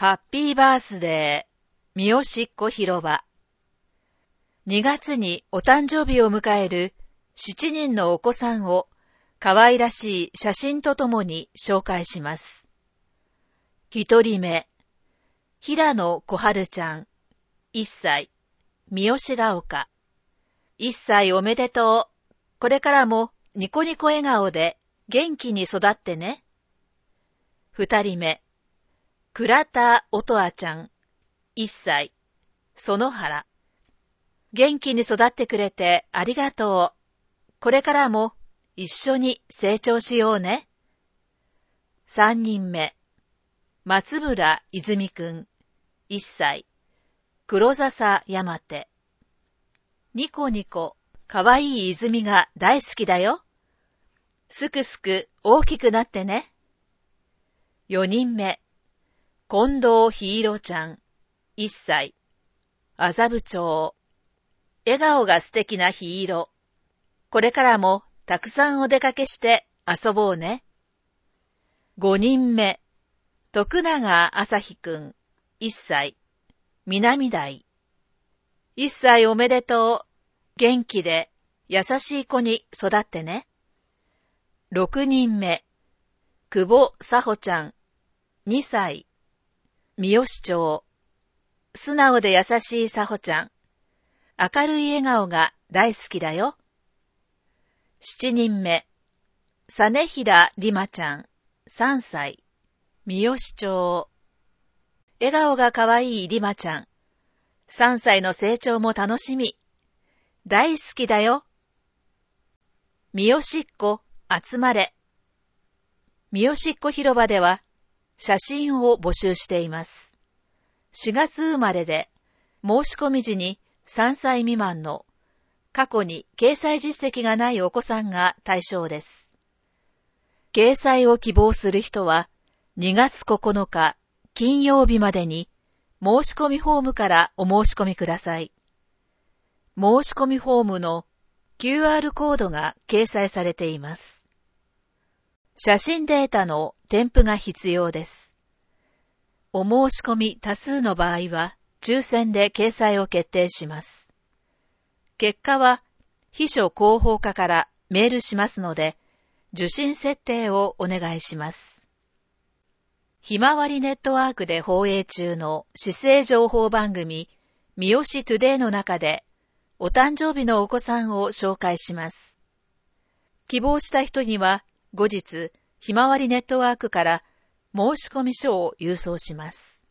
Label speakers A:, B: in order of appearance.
A: ハッピーバースデー、三好っ子広場。2月にお誕生日を迎える7人のお子さんを可愛らしい写真とともに紹介します。1人目、平野小春ちゃん、1歳、三好が丘。1歳おめでとう。これからもニコニコ笑顔で元気に育ってね。2人目、倉田音羽ちゃん、1歳、園原。元気に育ってくれてありがとう。これからも一緒に成長しようね。3人目、松村泉くん、1歳、黒笹山手。ニコニコ、かわいい泉が大好きだよ。すくすく大きくなってね。4人目、近藤ひいろちゃん、1歳、麻布町。笑顔が素敵なひいろ。これからもたくさんお出かけして遊ぼうね。5人目、徳永朝日くん、1歳、南台。1歳おめでとう。元気で優しい子に育ってね。6人目、久保佐穂ちゃん、2歳、三好町。素直で優しい佐穂ちゃん。明るい笑顔が大好きだよ。7人目、実平里馬ちゃん、3歳、三好町。笑顔がかわいい里馬ちゃん。3歳の成長も楽しみ。大好きだよ。三好っ子集まれ。三好っ子広場では写真を募集しています。4月生まれで申し込み時に3歳未満の過去に掲載実績がないお子さんが対象です。掲載を希望する人は2月9日金曜日までに申し込みフォームからお申し込みください。申し込みフォームの QR コードが掲載されています。写真データの添付が必要です。お申し込み多数の場合は抽選で掲載を決定します。結果は秘書広報課からメールしますので、受信設定をお願いします。ひまわりネットワークで放映中の市政情報番組三好トゥデイの中でお誕生日のお子さんを紹介します。希望した人には後日ひまわりネットワークから申し込み書を郵送します。